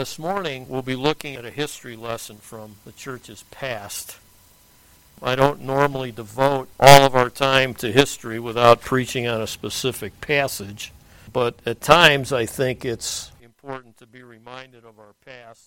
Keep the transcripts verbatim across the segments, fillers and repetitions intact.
This morning we'll be looking at a history lesson from the church's past. I don't normally devote all of our time to history without preaching on a specific passage, but at times I think it's important to be reminded of our past.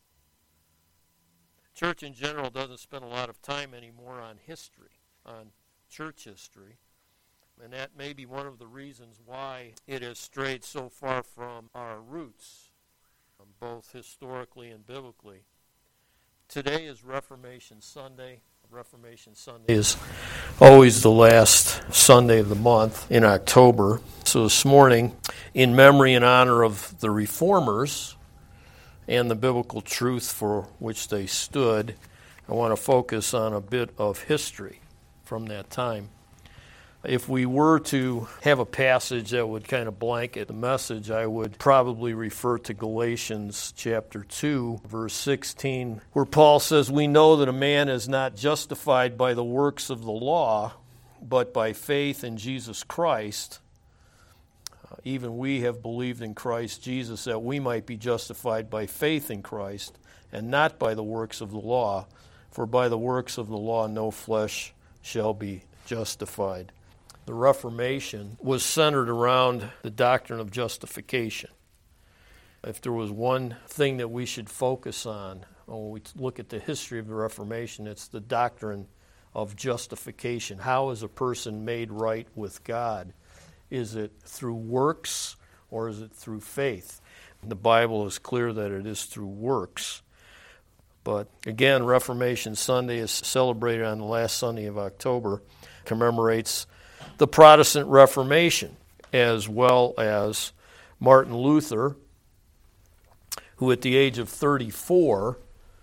Church in general doesn't spend a lot of time anymore on history, on church history, and that may be one of the reasons why it has strayed so far from our roots, both historically and biblically. Today is Reformation Sunday. Reformation Sunday is always the last Sunday of the month in October. So this morning, in memory and honor of the Reformers and the biblical truth for which they stood, I want to focus on a bit of history from that time. If we were to have a passage that would kind of blanket the message, I would probably refer to Galatians chapter two, verse sixteen, where Paul says, "We know that a man is not justified by the works of the law, but by faith in Jesus Christ. Uh, even we have believed in Christ Jesus that we might be justified by faith in Christ, and not by the works of the law. For by the works of the law no flesh shall be justified." The Reformation was centered around the doctrine of justification. If there was one thing that we should focus on when we look at the history of the Reformation, it's the doctrine of justification. How is a person made right with God? Is it through works or is it through faith? The Bible is clear that it is through works. But again, Reformation Sunday is celebrated on the last Sunday of October, commemorates the Protestant Reformation, as well as Martin Luther, who at the age of thirty-four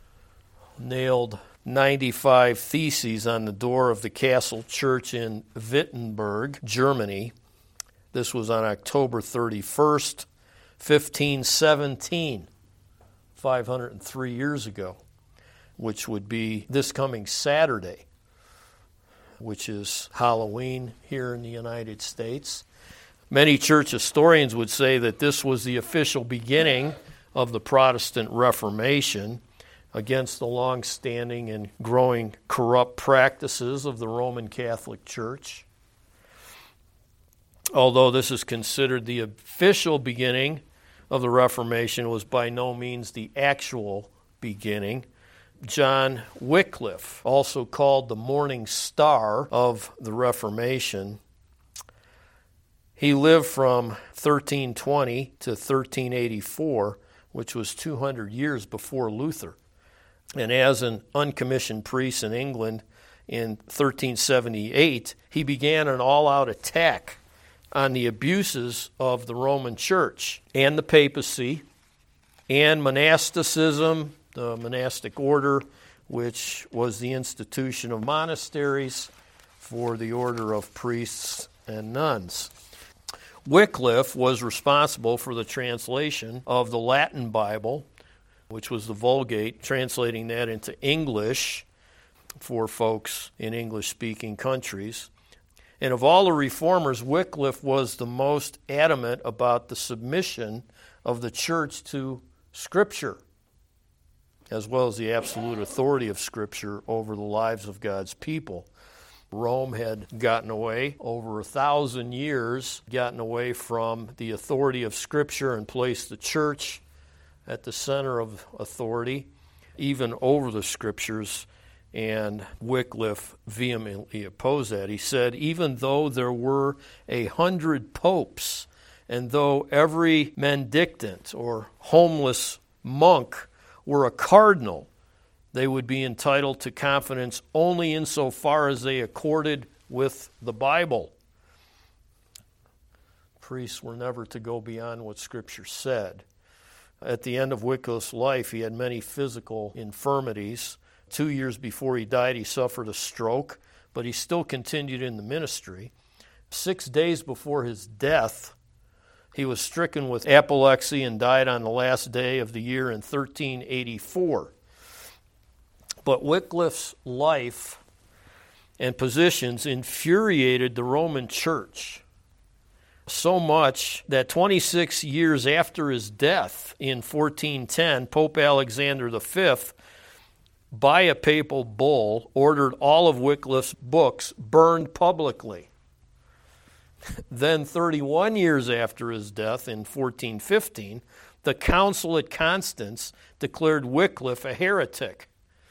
nailed ninety-five theses on the door of the Castle Church in Wittenberg, Germany. This was on October thirty-first, fifteen seventeen, five hundred three years ago, which would be this coming Saturday, which is Halloween here in the United States. Many church historians would say that this was the official beginning of the Protestant Reformation against the long-standing and growing corrupt practices of the Roman Catholic Church. Although this is considered the official beginning of the Reformation, it was by no means the actual beginning. John Wycliffe, also called the Morning Star of the Reformation, he lived from thirteen twenty to thirteen eighty-four, which was two hundred years before Luther. And as an uncommissioned priest in England in thirteen seventy-eight, he began an all-out attack on the abuses of the Roman Church and the papacy and monasticism, the monastic order, which was the institution of monasteries for the order of priests and nuns. Wycliffe was responsible for the translation of the Latin Bible, which was the Vulgate, translating that into English for folks in English-speaking countries. And of all the reformers, Wycliffe was the most adamant about the submission of the church to Scripture, as well as the absolute authority of Scripture over the lives of God's people. Rome had gotten away over a thousand years, gotten away from the authority of Scripture and placed the church at the center of authority, even over the Scriptures, and Wycliffe vehemently opposed that. He said, even though there were a hundred popes, and though every mendicant or homeless monk were a cardinal, they would be entitled to confidence only insofar as they accorded with the Bible. Priests were never to go beyond what Scripture said. At the end of Wycliffe's life, he had many physical infirmities. Two years before he died, he suffered a stroke, but he still continued in the ministry. Six days before his death, he was stricken with apoplexy and died on the last day of the year in thirteen eighty-four. But Wycliffe's life and positions infuriated the Roman Church, So much that twenty-six years after his death in fourteen ten, Pope Alexander the Fifth, by a papal bull, ordered all of Wycliffe's books burned publicly. Then thirty-one years after his death in fourteen fifteen, the council at Constance declared Wycliffe a heretic.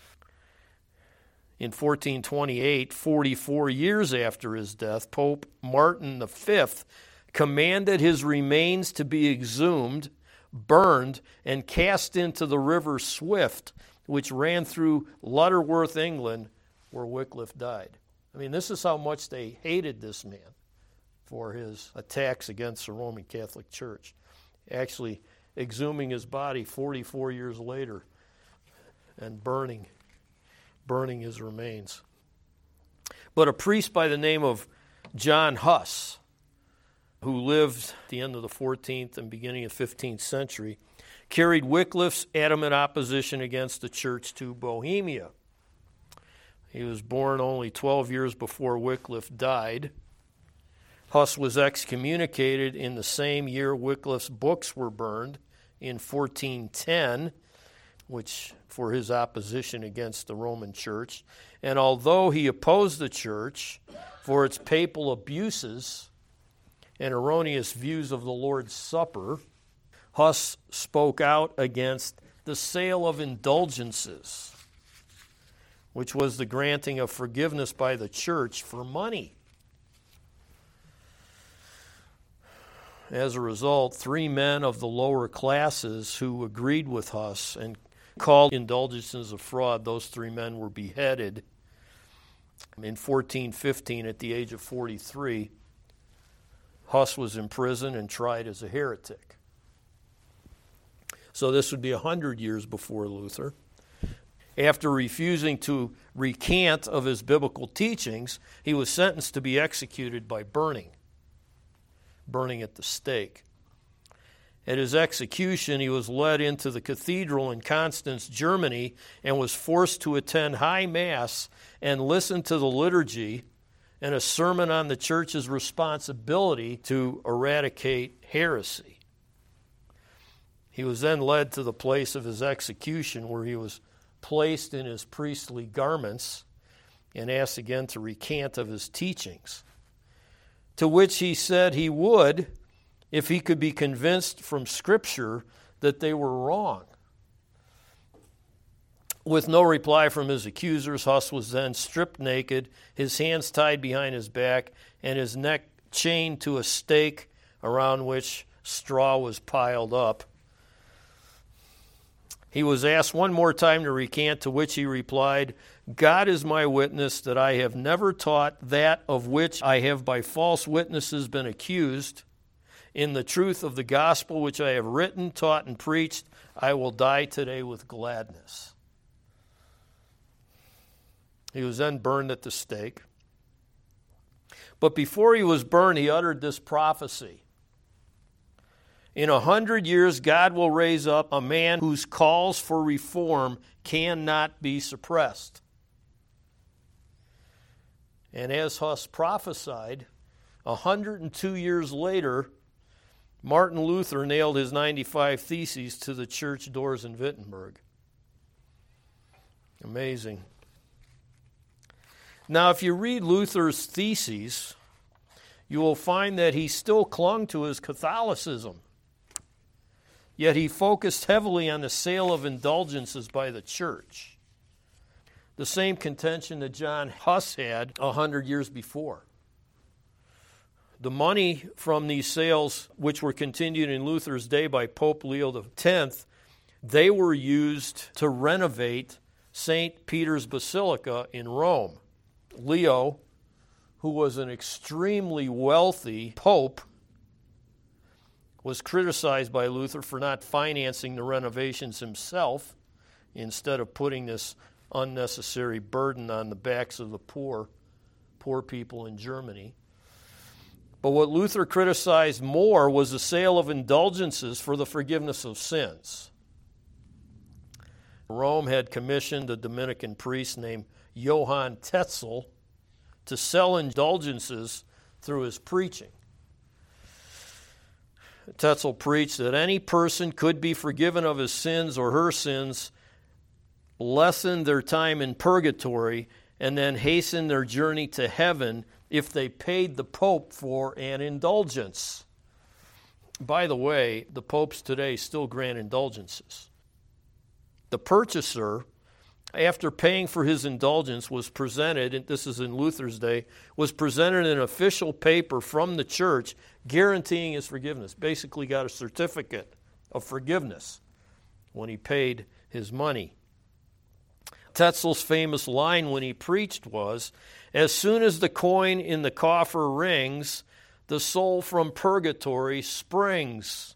In fourteen twenty-eight, forty-four years after his death, Pope Martin the Fifth commanded his remains to be exhumed, burned, and cast into the river Swift, which ran through Lutterworth, England, where Wycliffe died. I mean, this is how much they hated this man for his attacks against the Roman Catholic Church. Actually exhuming his body forty-four years later and burning, burning his remains. But a priest by the name of John Huss, who lived at the end of the fourteenth and beginning of fifteenth century, carried Wycliffe's adamant opposition against the church to Bohemia. He was born only twelve years before Wycliffe died. Huss was excommunicated in the same year Wycliffe's books were burned, in fourteen ten, which for his opposition against the Roman Church. And although he opposed the church for its papal abuses and erroneous views of the Lord's Supper, Huss spoke out against the sale of indulgences, which was the granting of forgiveness by the church for money. As a result, three men of the lower classes who agreed with Huss and called indulgences a fraud, those three men were beheaded in fourteen fifteen at the age of forty-three. Huss was imprisoned and tried as a heretic. So this would be one hundred years before Luther. After refusing to recant of his biblical teachings, he was sentenced to be executed by burning, burning at the stake. At his execution, he was led into the cathedral in Constance, Germany, and was forced to attend high mass and listen to the liturgy and a sermon on the church's responsibility to eradicate heresy. He was then led to the place of his execution, where he was placed in his priestly garments and asked again to recant of his teachings, to which he said he would if he could be convinced from Scripture that they were wrong. With no reply from his accusers, Huss was then stripped naked, his hands tied behind his back, and his neck chained to a stake around which straw was piled up. He was asked one more time to recant, to which he replied, "God is my witness that I have never taught that of which I have by false witnesses been accused. In the truth of the gospel which I have written, taught, and preached, I will die today with gladness." He was then burned at the stake. But before he was burned, he uttered this prophecy. In a hundred years, God will raise up a man whose calls for reform cannot be suppressed. And as Huss prophesied, a hundred and two years later, Martin Luther nailed his ninety-five Theses to the church doors in Wittenberg. Amazing. Now, if you read Luther's Theses, you will find that he still clung to his Catholicism. Yet he focused heavily on the sale of indulgences by the church, the same contention that John Huss had a hundred years before. The money from these sales, which were continued in Luther's day by Pope Leo the tenth, they were used to renovate Saint Peter's Basilica in Rome. Leo, who was an extremely wealthy pope, was criticized by Luther for not financing the renovations himself, instead of putting this unnecessary burden on the backs of the poor, poor people in Germany. But what Luther criticized more was the sale of indulgences for the forgiveness of sins. Rome had commissioned a Dominican priest named Johann Tetzel to sell indulgences through his preaching. Tetzel preached that any person could be forgiven of his sins or her sins, lessen their time in purgatory, and then hasten their journey to heaven if they paid the Pope for an indulgence. By the way, the popes today still grant indulgences. The purchaser, after paying for his indulgence, was presented, and this is in Luther's day, was presented an official paper from the church guaranteeing his forgiveness. Basically got a certificate of forgiveness when he paid his money. Tetzel's famous line when he preached was, "As soon as the coin in the coffer rings, the soul from purgatory springs."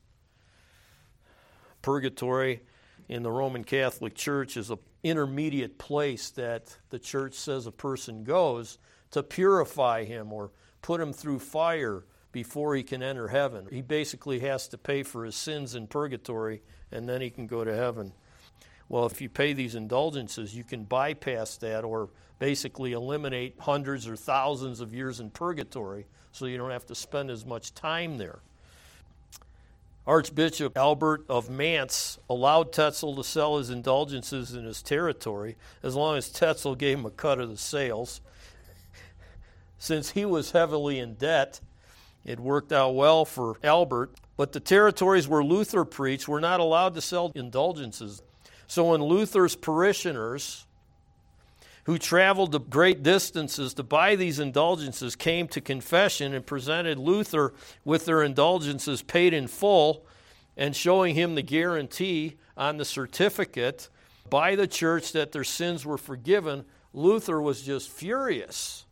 Purgatory in the Roman Catholic Church is an intermediate place that the church says a person goes to purify him or put him through fire before he can enter heaven. He basically has to pay for his sins in purgatory, and then he can go to heaven. Well, if you pay these indulgences, you can bypass that or basically eliminate hundreds or thousands of years in purgatory so you don't have to spend as much time there. Archbishop Albert of Mainz allowed Tetzel to sell his indulgences in his territory as long as Tetzel gave him a cut of the sales. Since he was heavily in debt, it worked out well for Albert, but the territories where Luther preached were not allowed to sell indulgences. So when Luther's parishioners, who traveled to great distances to buy these indulgences, came to confession and presented Luther with their indulgences paid in full and showing him the guarantee on the certificate by the church that their sins were forgiven, Luther was just furious.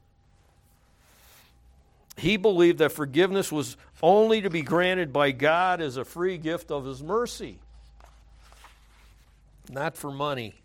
He believed that forgiveness was only to be granted by God as a free gift of His mercy, not for money.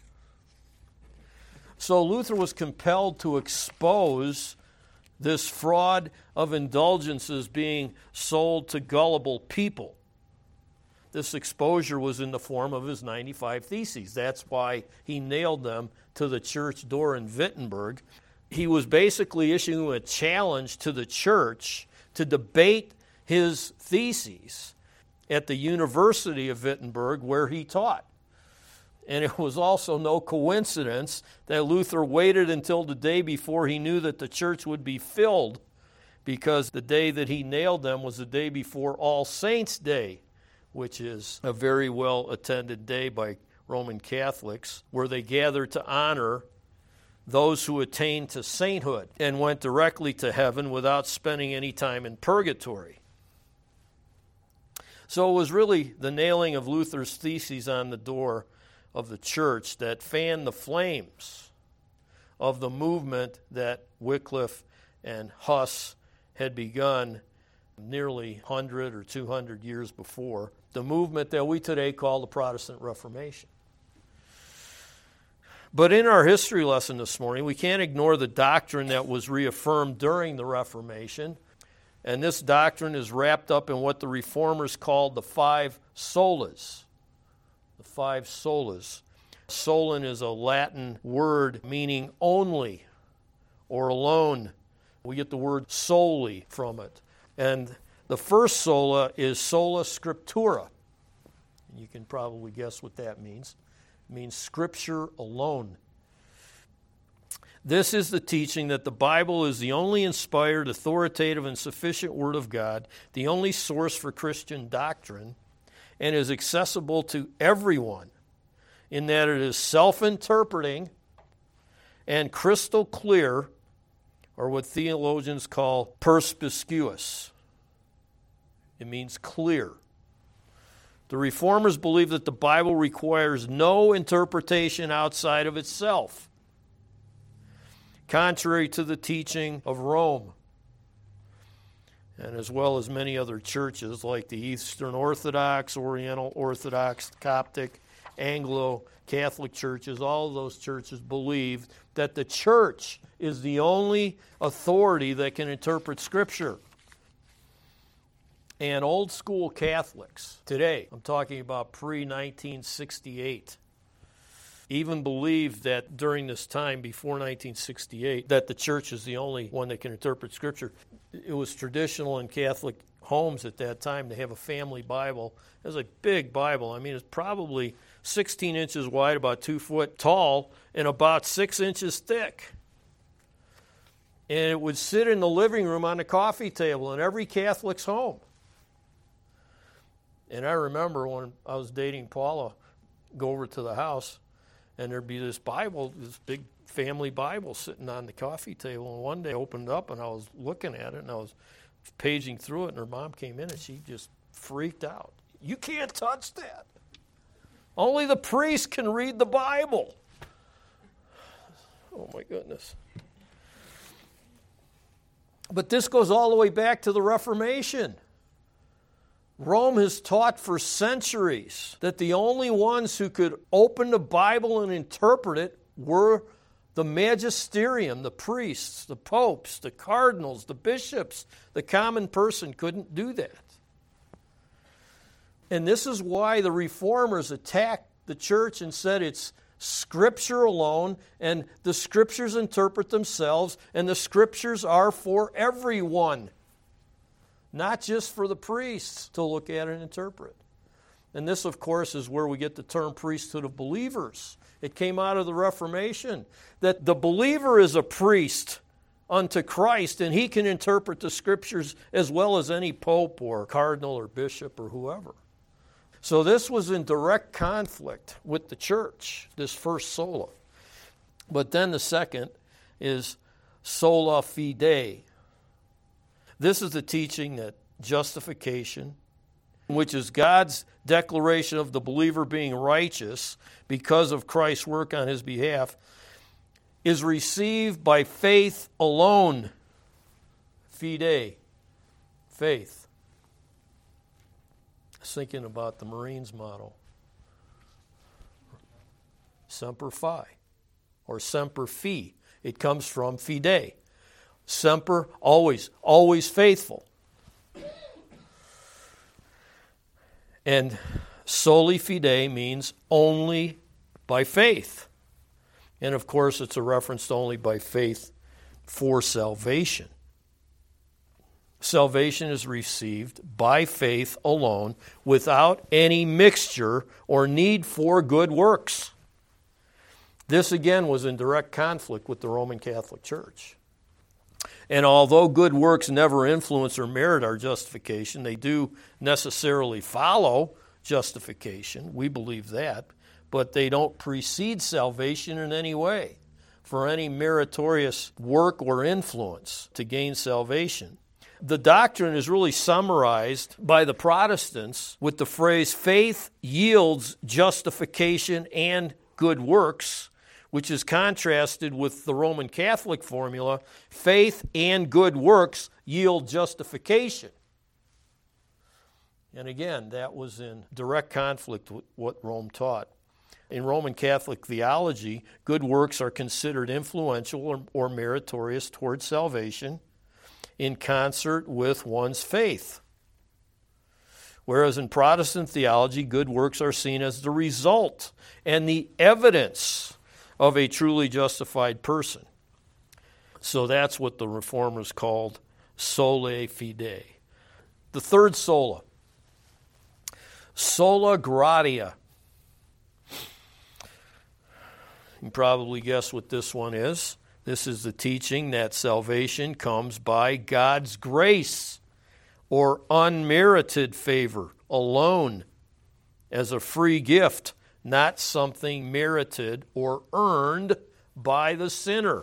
So Luther was compelled to expose this fraud of indulgences being sold to gullible people. This exposure was in the form of his ninety-five Theses. That's why he nailed them to the church door in Wittenberg. He was basically issuing a challenge to the church to debate his theses at the University of Wittenberg where he taught. And it was also no coincidence that Luther waited until the day before he knew that the church would be filled, because the day that he nailed them was the day before All Saints' Day, which is a very well-attended day by Roman Catholics, where they gather to honor those who attained to sainthood and went directly to heaven without spending any time in purgatory. So it was really the nailing of Luther's theses on the door of the church that fanned the flames of the movement that Wycliffe and Huss had begun nearly one hundred or two hundred years before, the movement that we today call the Protestant Reformation. But in our history lesson this morning, we can't ignore the doctrine that was reaffirmed during the Reformation, and this doctrine is wrapped up in what the Reformers called the five solas. The five solas. Solon is a Latin word meaning only or alone. We get the word solely from it. And the first sola is sola scriptura. You can probably guess what that means. It means Scripture alone. This is the teaching that the Bible is the only inspired, authoritative, and sufficient Word of God, the only source for Christian doctrine, and is accessible to everyone in that it is self-interpreting and crystal clear, or what theologians call perspicuous. It means clear. The Reformers believe that the Bible requires no interpretation outside of itself, contrary to the teaching of Rome, and as well as many other churches like the Eastern Orthodox, Oriental Orthodox, Coptic, Anglo, Catholic churches. All of those churches believe that the church is the only authority that can interpret Scripture. And old school Catholics today, I'm talking about pre nineteen sixty-eight, even believe that during this time before nineteen sixty-eight, that the church is the only one that can interpret Scripture. It was traditional in Catholic homes at that time to have a family Bible. It was a big Bible. I mean, it's probably sixteen inches wide, about two foot tall, and about six inches thick. And it would sit in the living room on the coffee table in every Catholic's home. And I remember when I was dating Paula, go over to the house, and there'd be this Bible, this big family Bible sitting on the coffee table. And one day I opened it up, and I was looking at it, and I was paging through it, and her mom came in, and she just freaked out. You can't touch that. Only the priest can read the Bible. Oh, my goodness. But this goes all the way back to the Reformation. Rome has taught for centuries that the only ones who could open the Bible and interpret it were the magisterium, the priests, the popes, the cardinals, the bishops. The common person couldn't do that. And this is why the Reformers attacked the church and said it's Scripture alone, and the Scriptures interpret themselves, and the Scriptures are for everyone, not just for the priests to look at and interpret. And this, of course, is where we get the term priesthood of believers. It came out of the Reformation, that the believer is a priest unto Christ, and he can interpret the Scriptures as well as any pope or cardinal or bishop or whoever. So this was in direct conflict with the church, this first sola. But then the second is sola fide. This is the teaching that justification, which is God's declaration of the believer being righteous because of Christ's work on his behalf, is received by faith alone. Fide, faith. I was thinking about the Marines motto. Semper Fi, or Semper Fi. It comes from fide. Semper, always, always faithful. And soli fide means only by faith. And of course, it's a reference to only by faith for salvation. Salvation is received by faith alone without any mixture or need for good works. This again was in direct conflict with the Roman Catholic Church. And although good works never influence or merit our justification, they do necessarily follow justification. We believe that. But they don't precede salvation in any way for any meritorious work or influence to gain salvation. The doctrine is really summarized by the Protestants with the phrase, faith yields justification and good works, which is contrasted with the Roman Catholic formula, faith and good works yield justification. And again, that was in direct conflict with what Rome taught. In Roman Catholic theology, good works are considered influential or, or meritorious towards salvation in concert with one's faith. Whereas in Protestant theology, good works are seen as the result and the evidence of a truly justified person. So that's what the Reformers called sola fide. The third sola, sola gratia. You can probably guess what this one is. This is the teaching that salvation comes by God's grace or unmerited favor alone as a free gift, not something merited or earned by the sinner.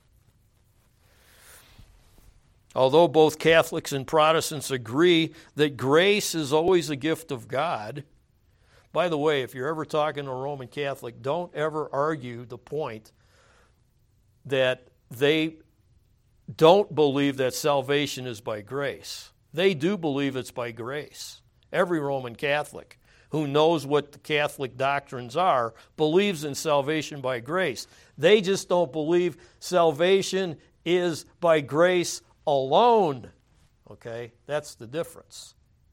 Although both Catholics and Protestants agree that grace is always a gift of God. By the way, if you're ever talking to a Roman Catholic, don't ever argue the point that they don't believe that salvation is by grace. They do believe it's by grace. Every Roman Catholic who knows what the Catholic doctrines are believes in salvation by grace. They just don't believe salvation is by grace alone. Okay? That's the difference.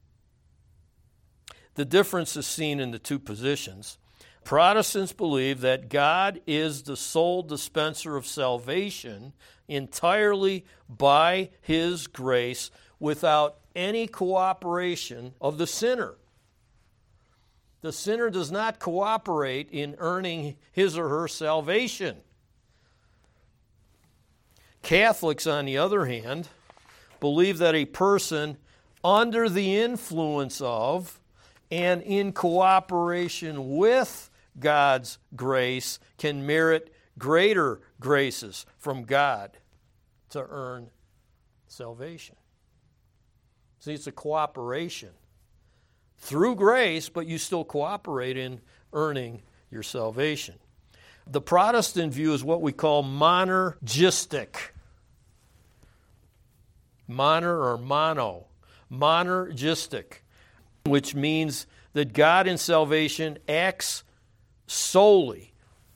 The difference is seen in the two positions. Protestants believe that God is the sole dispenser of salvation entirely by His grace without any cooperation of the sinner. The sinner does not cooperate in earning his or her salvation. Catholics, on the other hand, believe that a person under the influence of and in cooperation with God's grace can merit greater graces from God to earn salvation. See, it's a cooperation through grace, but you still cooperate in earning your salvation. The Protestant view is what we call monergistic. Moner or mono. Monergistic, which means that God in salvation acts solely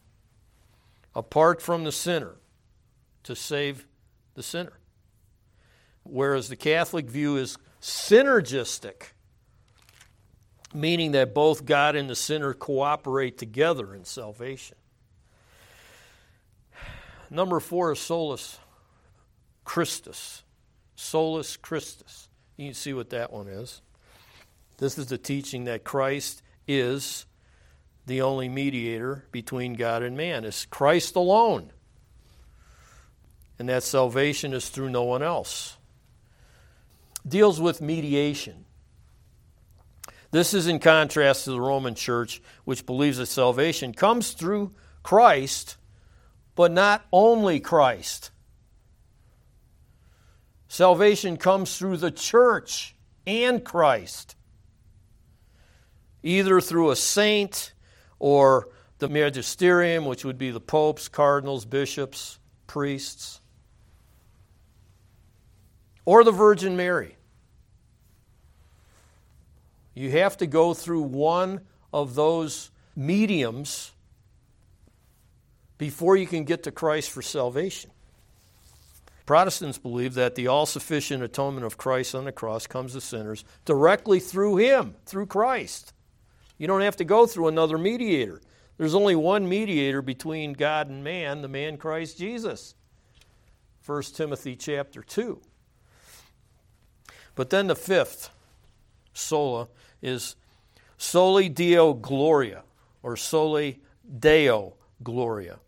apart from the sinner to save the sinner. Whereas the Catholic view is synergistic, meaning that both God and the sinner cooperate together in salvation. Number four is solus Christus. Solus Christus. You can see what that one is. This is the teaching that Christ is the only mediator between God and man. It's Christ alone. And that salvation is through no one else. Deals with mediation. This is in contrast to the Roman Church, which believes that salvation comes through Christ, but not only Christ. Salvation comes through the church and Christ, either through a saint or the magisterium, which would be the popes, cardinals, bishops, priests, or the Virgin Mary. You have to go through one of those mediums before you can get to Christ for salvation. Protestants believe that the all-sufficient atonement of Christ on the cross comes to sinners directly through Him, through Christ. You don't have to go through another mediator. There's only one mediator between God and man, the man Christ Jesus. First Timothy chapter two. But then the fifth, sola, is soli Deo Gloria, or soli Deo Gloria.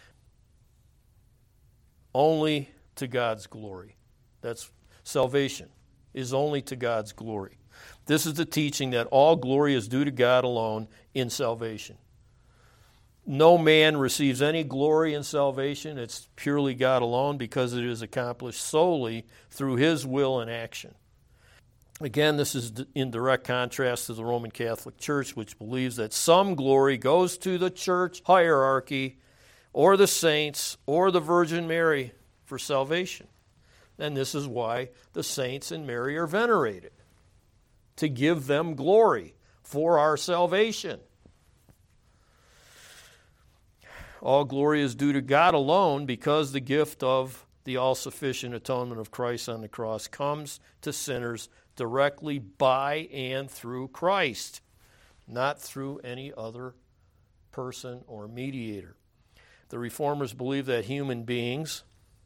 Only to God's glory. That's salvation, is only to God's glory. This is the teaching that all glory is due to God alone in salvation. No man receives any glory in salvation. It's purely God alone because it is accomplished solely through His will and action. Again, this is in direct contrast to the Roman Catholic Church, which believes that some glory goes to the church hierarchy or the saints or the Virgin Mary for salvation. And this is why the saints and Mary are venerated, to give them glory for our salvation. All glory is due to God alone because the gift of the all-sufficient atonement of Christ on the cross comes to sinners directly by and through Christ, not through any other person or mediator. The Reformers believe that human beings,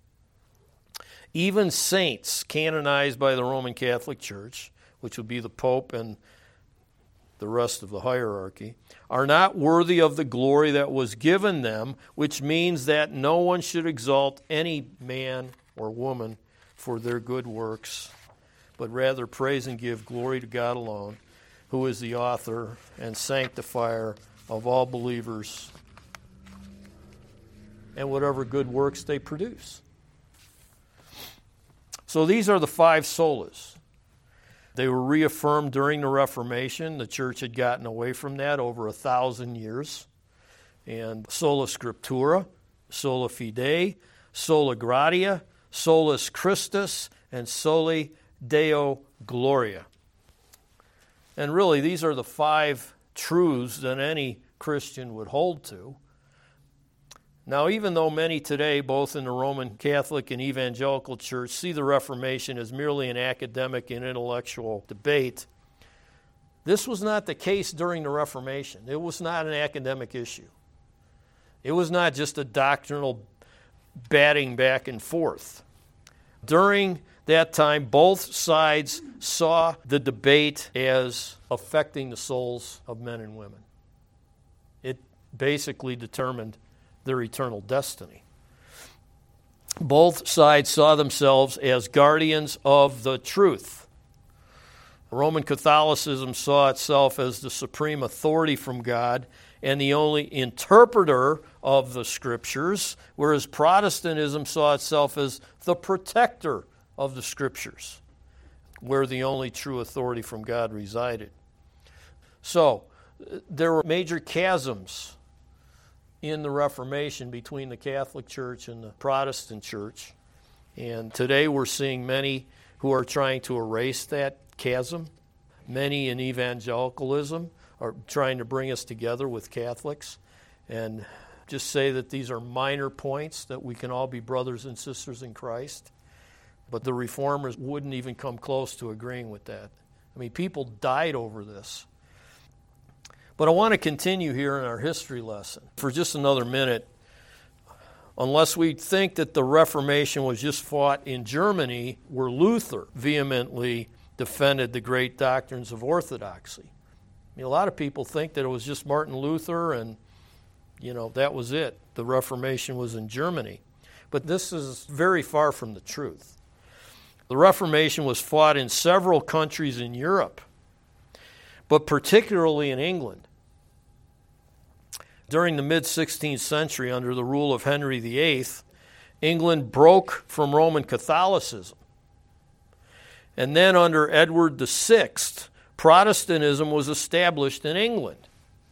even saints canonized by the Roman Catholic Church, which would be the Pope and the rest of the hierarchy, are not worthy of the glory that was given them, which means that no one should exalt any man or woman for their good works, but rather praise and give glory to God alone, who is the author and sanctifier of all believers and whatever good works they produce. So these are the five solas. They were reaffirmed during the Reformation. The church had gotten away from that over a thousand years. And sola scriptura, sola fide, sola gratia, solus Christus, and soli Deo Gloria. And really, these are the five truths that any Christian would hold to. Now, even though many today, both in the Roman Catholic and Evangelical Church, see the Reformation as merely an academic and intellectual debate, this was not the case during the Reformation. It was not an academic issue. It was not just a doctrinal batting back and forth. During that time, both sides saw the debate as affecting the souls of men and women. It basically determined their eternal destiny. Both sides saw themselves as guardians of the truth. Roman Catholicism saw itself as the supreme authority from God and the only interpreter of the Scriptures, whereas Protestantism saw itself as the protector of the Scriptures, where the only true authority from God resided. So, there were major chasms in the Reformation between the Catholic Church and the Protestant Church. And today we're seeing many who are trying to erase that chasm. Many in evangelicalism are trying to bring us together with Catholics and just say that these are minor points, that we can all be brothers and sisters in Christ. But the Reformers wouldn't even come close to agreeing with that. I mean, people died over this. But I want to continue here in our history lesson for just another minute. Unless we think that the Reformation was just fought in Germany, where Luther vehemently defended the great doctrines of orthodoxy. I mean, a lot of people think that it was just Martin Luther and, you know, that was it. The Reformation was in Germany. But this is very far from the truth. The Reformation was fought in several countries in Europe, but particularly in England. During the mid-sixteenth century, under the rule of Henry the Eighth, England broke from Roman Catholicism. And then under Edward the Sixth, Protestantism was established in England.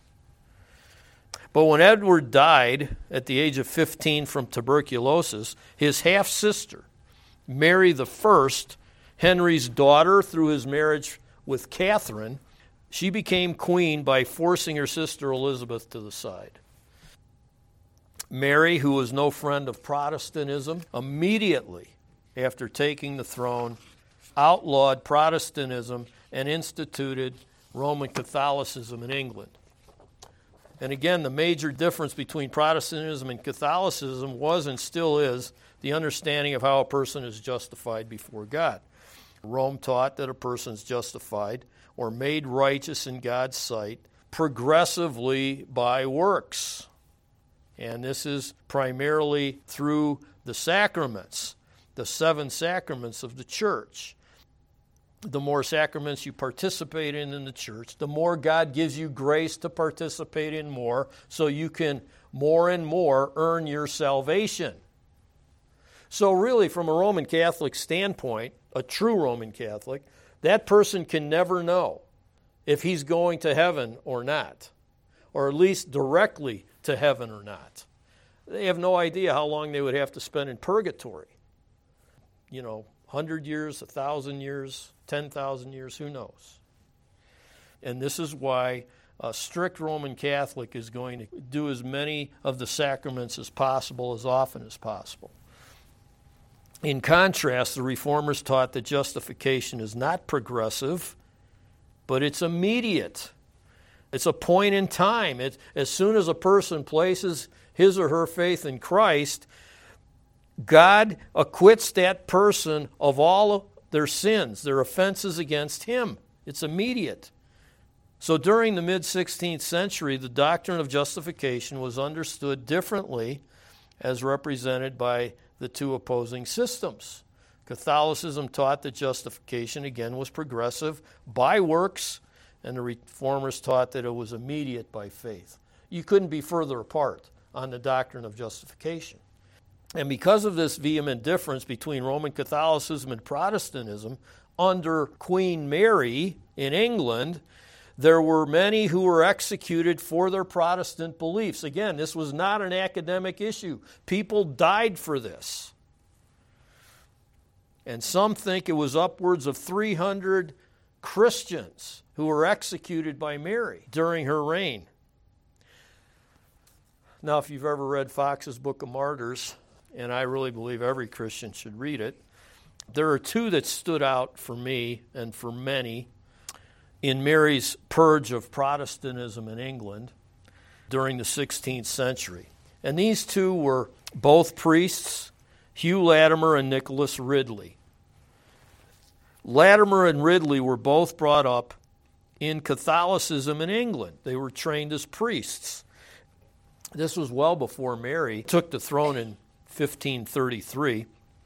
But when Edward died at the age of fifteen from tuberculosis, his half-sister, Mary the First, Henry's daughter through his marriage with Catherine, she became queen by forcing her sister Elizabeth to the side. Mary, who was no friend of Protestantism, immediately after taking the throne, outlawed Protestantism and instituted Roman Catholicism in England. And again, the major difference between Protestantism and Catholicism was and still is the understanding of how a person is justified before God. Rome taught that a person is justified or made righteous in God's sight progressively by works. And this is primarily through the sacraments, the seven sacraments of the church. The more sacraments you participate in in the church, the more God gives you grace to participate in more, so you can more and more earn your salvation. So really, from a Roman Catholic standpoint, a true Roman Catholic, that person can never know if he's going to heaven or not, or at least directly to heaven or not. They have no idea how long they would have to spend in purgatory. You know, one hundred years, one thousand years, ten thousand years, who knows? And this is why a strict Roman Catholic is going to do as many of the sacraments as possible, as often as possible. In contrast, the Reformers taught that justification is not progressive, but it's immediate. It's a point in time. It, as soon as a person places his or her faith in Christ, God acquits that person of all of their sins, their offenses against Him. It's immediate. So during the mid-sixteenth century, the doctrine of justification was understood differently as represented by the two opposing systems. Catholicism taught that justification, again, was progressive by works, and the Reformers taught that it was immediate by faith. You couldn't be further apart on the doctrine of justification. And because of this vehement difference between Roman Catholicism and Protestantism, under Queen Mary in England, there were many who were executed for their Protestant beliefs. Again, this was not an academic issue. People died for this. And some think it was upwards of three hundred Christians who were executed by Mary during her reign. Now, if you've ever read Fox's Book of Martyrs, and I really believe every Christian should read it, there are two that stood out for me and for many in Mary's purge of Protestantism in England during the sixteenth century. And these two were both priests Hugh Latimer and Nicholas Ridley. Latimer and Ridley were both brought up in Catholicism in England. They were trained as priests. This was well before Mary took the throne in fifteen thirty-three.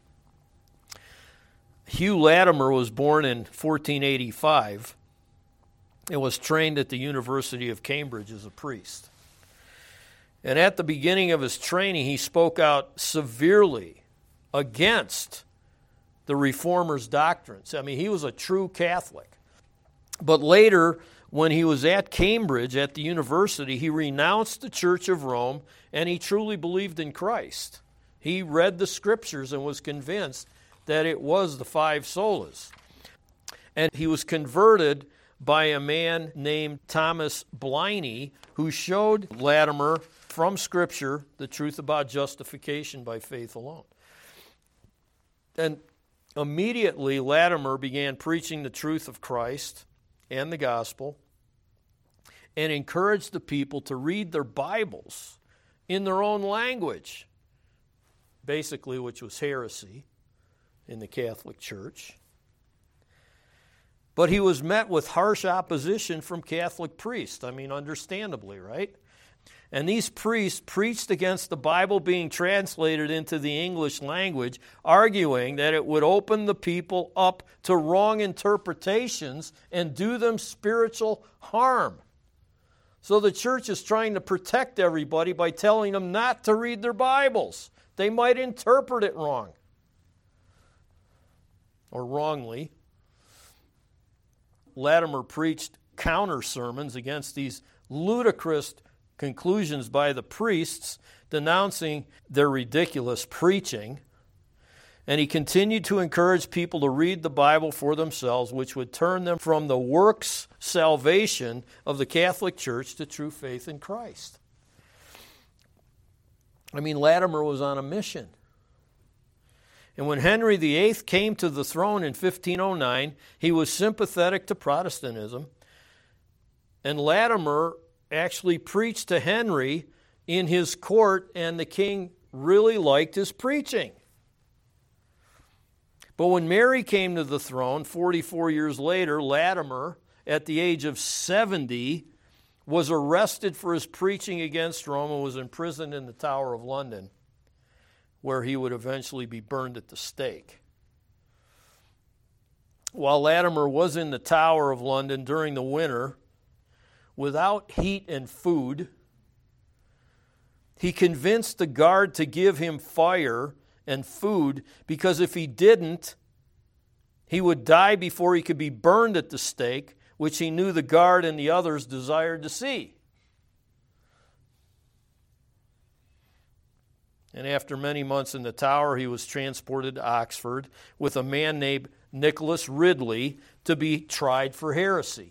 Hugh Latimer was born in fourteen eighty-five and was trained at the University of Cambridge as a priest. And at the beginning of his training, he spoke out severely against the Reformers' doctrines. I mean, he was a true Catholic. But later, when he was at Cambridge, at the university, he renounced the Church of Rome, and he truly believed in Christ. He read the Scriptures and was convinced that it was the five solas. And he was converted by a man named Thomas Bliney, who showed Latimer from Scripture the truth about justification by faith alone. And immediately, Latimer began preaching the truth of Christ and the gospel and encouraged the people to read their Bibles in their own language, basically, which was heresy in the Catholic Church. But he was met with harsh opposition from Catholic priests. I mean, understandably, right? And these priests preached against the Bible being translated into the English language, arguing that it would open the people up to wrong interpretations and do them spiritual harm. So the church is trying to protect everybody by telling them not to read their Bibles. They might interpret it wrong or wrongly. Latimer preached counter sermons against these ludicrous conclusions by the priests, denouncing their ridiculous preaching. And he continued to encourage people to read the Bible for themselves, which would turn them from the works salvation of the Catholic Church to true faith in Christ. I mean, Latimer was on a mission. And when Henry the Eighth came to the throne in fifteen oh nine, he was sympathetic to Protestantism. And Latimer actually preached to Henry in his court, and the king really liked his preaching. But when Mary came to the throne forty-four years later, Latimer, at the age of seventy, was arrested for his preaching against Rome and was imprisoned in the Tower of London, where he would eventually be burned at the stake. While Latimer was in the Tower of London during the winter, without heat and food, he convinced the guard to give him fire and food, because if he didn't, he would die before he could be burned at the stake, which he knew the guard and the others desired to see. And after many months in the Tower, he was transported to Oxford with a man named Nicholas Ridley to be tried for heresy.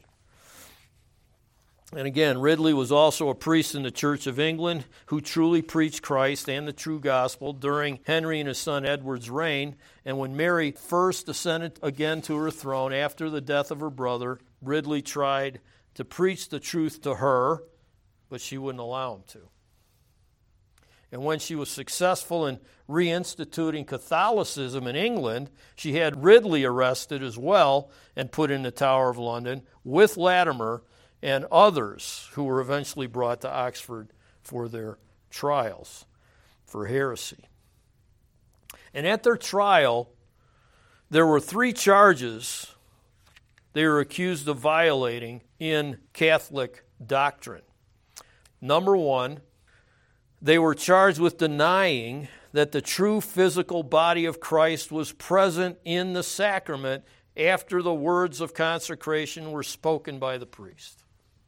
And again, Ridley was also a priest in the Church of England who truly preached Christ and the true gospel during Henry and his son Edward's reign. And when Mary first ascended again to her throne after the death of her brother, Ridley tried to preach the truth to her, but she wouldn't allow him to. And when she was successful in reinstituting Catholicism in England, she had Ridley arrested as well and put in the Tower of London with Latimer and others who were eventually brought to Oxford for their trials for heresy. And at their trial, there were three charges they were accused of violating in Catholic doctrine. Number one, they were charged with denying that the true physical body of Christ was present in the sacrament after the words of consecration were spoken by the priest.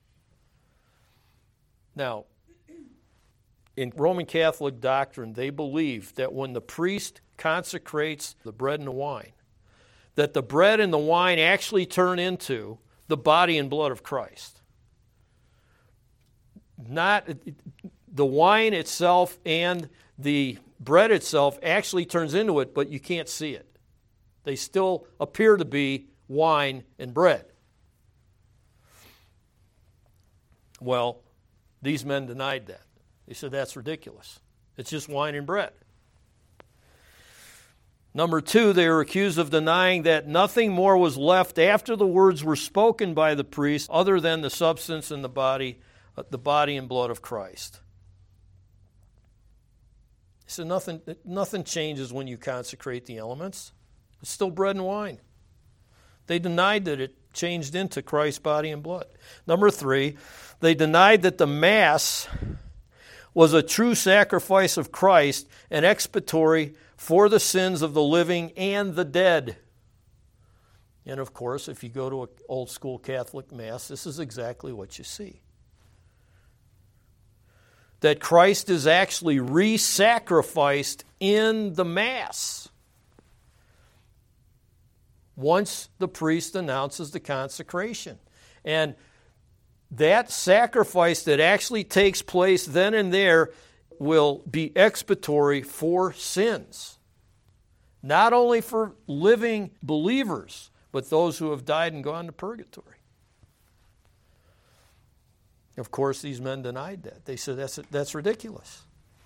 Now, in Roman Catholic doctrine, they believe that when the priest consecrates the bread and the wine, that the bread and the wine actually turn into the body and blood of Christ. Not the wine itself and the bread itself actually turns into it, but you can't see it. They still appear to be wine and bread. Well, these men denied that. They said that's ridiculous. It's just wine and bread. Number two, they were accused of denying that nothing more was left after the words were spoken by the priest other than the substance and the body, the body and blood of Christ. So nothing, nothing changes when you consecrate the elements. It's still bread and wine. They denied that it changed into Christ's body and blood. Number three, they denied that the Mass was a true sacrifice of Christ, an expiatory for the sins of the living and the dead. And of course, if you go to an old school Catholic Mass, this is exactly what you see. That Christ is actually re-sacrificed in the Mass once the priest announces the consecration. And that sacrifice that actually takes place then and there will be expiatory for sins. Not only for living believers, but those who have died and gone to purgatory. Of course, these men denied that. They said that's, that's ridiculous.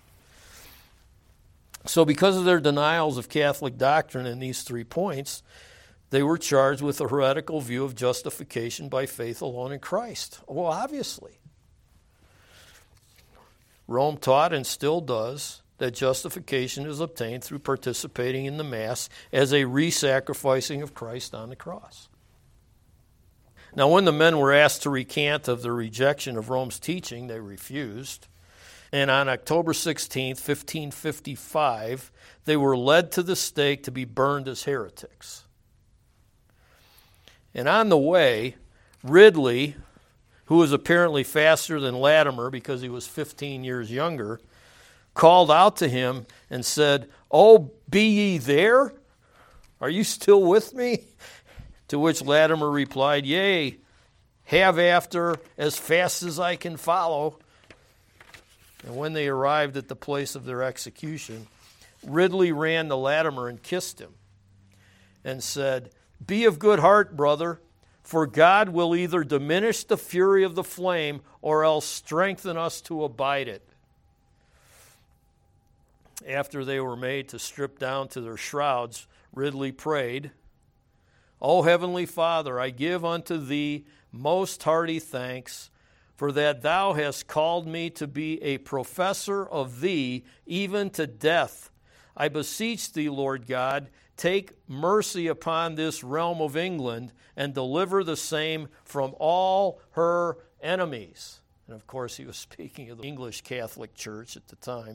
So because of their denials of Catholic doctrine in these three points, they were charged with a heretical view of justification by faith alone in Christ. Well, obviously. Rome taught and still does that justification is obtained through participating in the Mass as a re-sacrificing of Christ on the cross. Now, when the men were asked to recant of their rejection of Rome's teaching, they refused. And on October sixteenth, fifteen fifty-five, they were led to the stake to be burned as heretics. And on the way, Ridley, who was apparently faster than Latimer because he was fifteen years younger, called out to him and said, "Oh, be ye there? Are you still with me?" To which Latimer replied, "Yea, have after as fast as I can follow." And when they arrived at the place of their execution, Ridley ran to Latimer and kissed him and said, "Be of good heart, brother, for God will either diminish the fury of the flame or else strengthen us to abide it." After they were made to strip down to their shrouds, Ridley prayed, "O Heavenly Father, I give unto Thee most hearty thanks, for that Thou hast called me to be a professor of Thee, even to death. I beseech Thee, Lord God, take mercy upon this realm of England and deliver the same from all her enemies." And of course, he was speaking of the English Catholic Church at the time.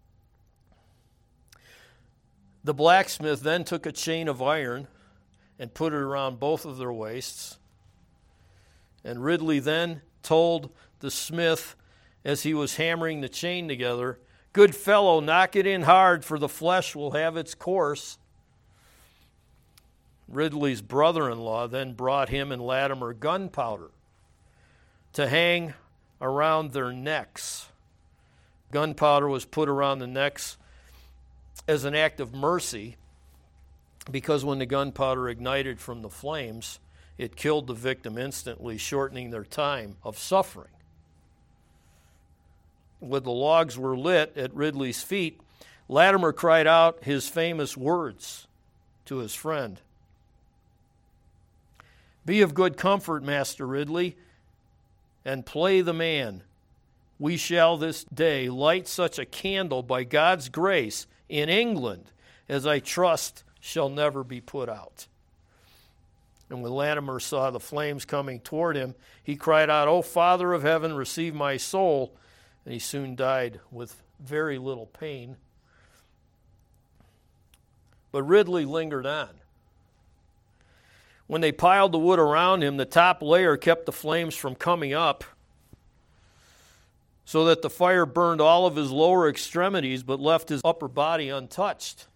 The blacksmith then took a chain of iron and put it around both of their waists. And Ridley then told the smith, as he was hammering the chain together, "Good fellow, knock it in hard, for the flesh will have its course." Ridley's brother-in-law then brought him and Latimer gunpowder to hang around their necks. Gunpowder was put around the necks as an act of mercy, because when the gunpowder ignited from the flames, it killed the victim instantly, shortening their time of suffering. When the logs were lit at Ridley's feet, Latimer cried out his famous words to his friend. "Be of good comfort, Master Ridley, and play the man. We shall this day light such a candle by God's grace in England as I trust shall never be put out." And when Latimer saw the flames coming toward him, he cried out, "O Father of heaven, receive my soul." And he soon died with very little pain. But Ridley lingered on. When they piled the wood around him, the top layer kept the flames from coming up, so that the fire burned all of his lower extremities but left his upper body untouched.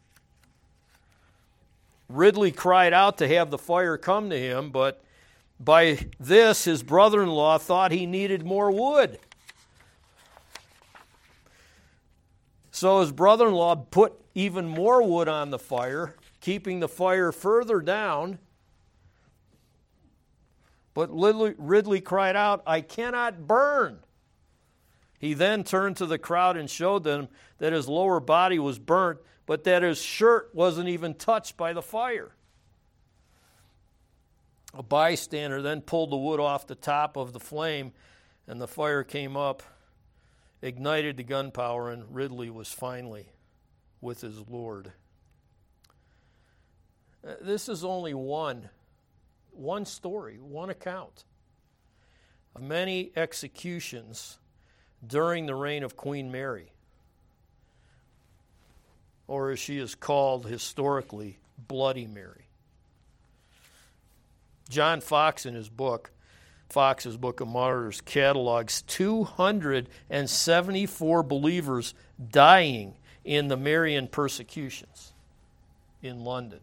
Ridley cried out to have the fire come to him, but by this his brother-in-law thought he needed more wood. So his brother-in-law put even more wood on the fire, keeping the fire further down. But Ridley cried out, "I cannot burn." He then turned to the crowd and showed them that his lower body was burnt, but that his shirt wasn't even touched by the fire. A bystander then pulled the wood off the top of the flame, and the fire came up, ignited the gunpowder, and Ridley was finally with his Lord. This is only one, one story, one account of many executions during the reign of Queen Mary, or as she is called historically, Bloody Mary. John Fox, in his book, Fox's Book of Martyrs, catalogs two hundred seventy-four believers dying in the Marian persecutions in London.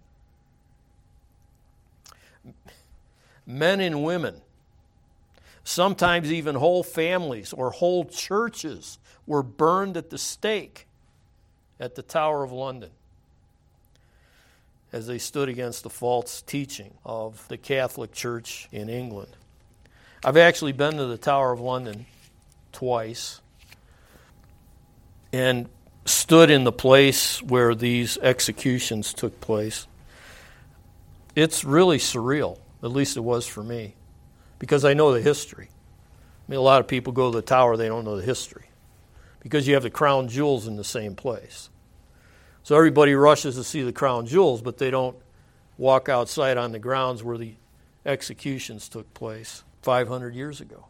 Men and women, sometimes even whole families or whole churches, were burned at the stake at the Tower of London as they stood against the false teaching of the Catholic Church in England. I've actually been to the Tower of London twice and stood in the place where these executions took place. It's really surreal, at least it was for me, because I know the history. I mean, a lot of people go to the tower, they don't know the history, because you have the crown jewels in the same place. So everybody rushes to see the crown jewels, but they don't walk outside on the grounds where the executions took place five hundred years ago.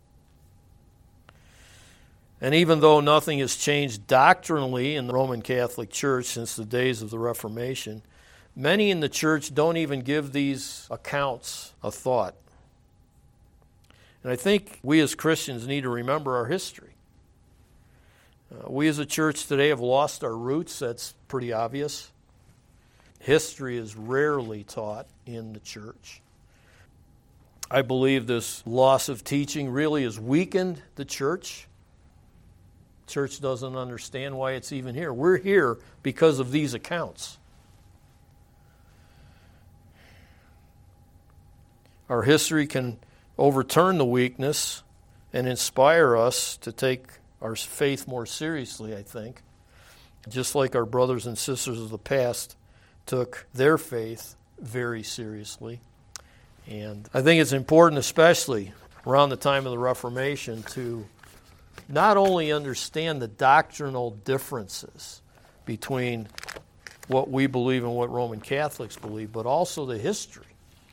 And even though nothing has changed doctrinally in the Roman Catholic Church since the days of the Reformation, many in the church don't even give these accounts a thought. And I think we as Christians need to remember our history. Uh, we as a church today have lost our roots. That's pretty obvious. History is rarely taught in the church. I believe this loss of teaching really has weakened the church. The church doesn't understand why it's even here. We're here because of these accounts. Our history can overturn the weakness and inspire us to take our faith more seriously, I think, just like our brothers and sisters of the past took their faith very seriously. And I think it's important, especially around the time of the Reformation, to not only understand the doctrinal differences between what we believe and what Roman Catholics believe, but also the history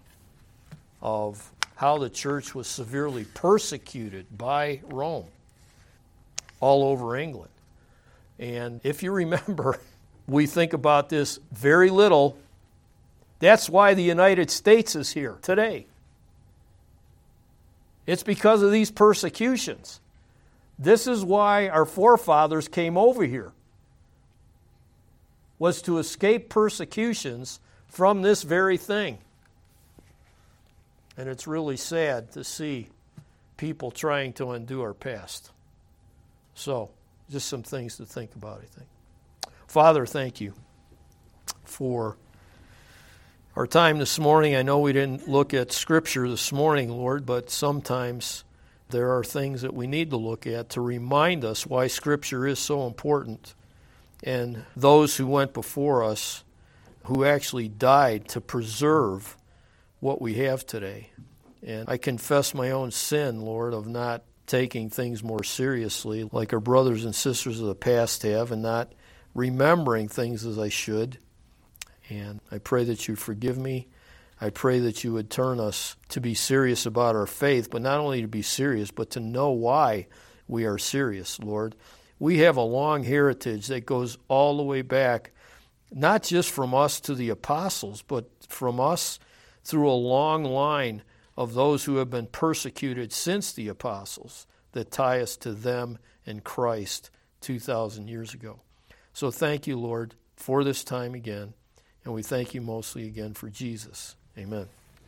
of how the church was severely persecuted by Rome all over England. And if you remember, we think about this very little. That's why the United States is here today. It's because of these persecutions. This is why our forefathers came over here, was to escape persecutions from this very thing. And it's really sad to see people trying to undo our past. So, just some things to think about, I think. Father, thank you for our time this morning. I know we didn't look at Scripture this morning, Lord, but sometimes there are things that we need to look at to remind us why Scripture is so important. And those who went before us, who actually died to preserve what we have today. And I confess my own sin, Lord, of not taking things more seriously like our brothers and sisters of the past have, and not remembering things as I should. And I pray that you forgive me. I pray that you would turn us to be serious about our faith, but not only to be serious, but to know why we are serious, Lord. We have a long heritage that goes all the way back, not just from us to the apostles, but from us through a long line of those who have been persecuted since the apostles that tie us to them and Christ two thousand years ago. So thank you, Lord, for this time again, and we thank you mostly again for Jesus. Amen.